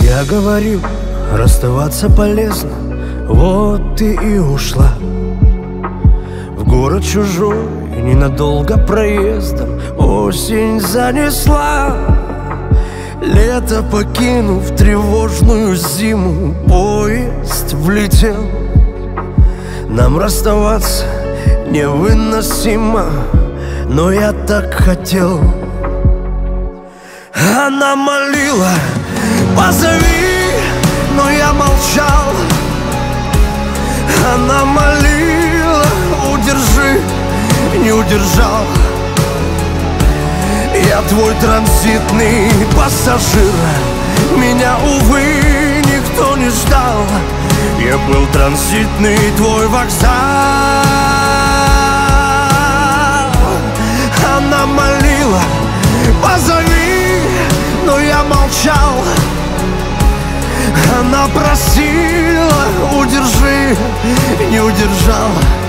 Я говорю, расставаться полезно, вот ты и ушла в город чужой, ненадолго проездом. Осень занесла, лето покинув тревожную зиму. Поезд влетел, нам расставаться невыносимо, но я так хотел. Она молила: позови, но я молчал. Она молила: удержи, не удержал. Я твой транзитный пассажир, меня, увы, никто не ждал. Я был транзитный твой вокзал. Она молила: позови, но я молчал. Она просила: удержи, не удержал.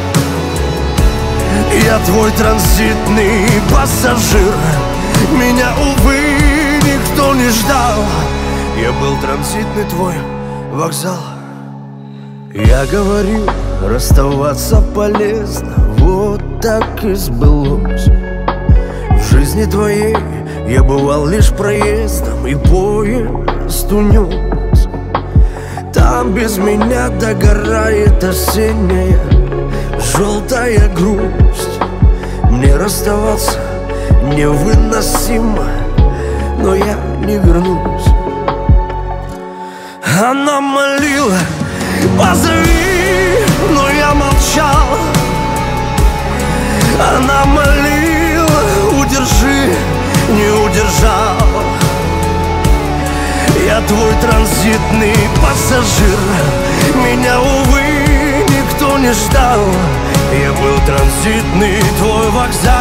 Я твой транзитный пассажир, меня, увы, никто не ждал. Я был транзитный твой вокзал. Я говорю, расставаться полезно, вот так и сбылось. В жизни твоей я бывал лишь проездом, и поезд унес. Там без меня догорает осенняя желтая грусть. Мне расставаться невыносимо, но я не вернусь. Она молила: позови, но я молчал. Она молила: удержи, не удержал. Я твой транзитный пассажир, меня, увы, никто не ждал. Я был транзитный твой вокзал.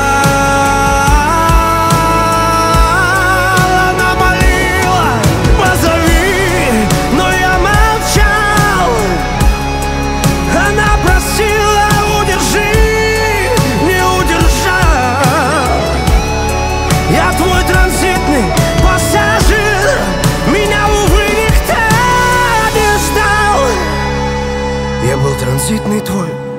Она молила: позови, но я молчал. Она просила: удержи, не удержал. Я твой транзитный пассажир, меня, увы, никто не ждал. Я был транзитный твой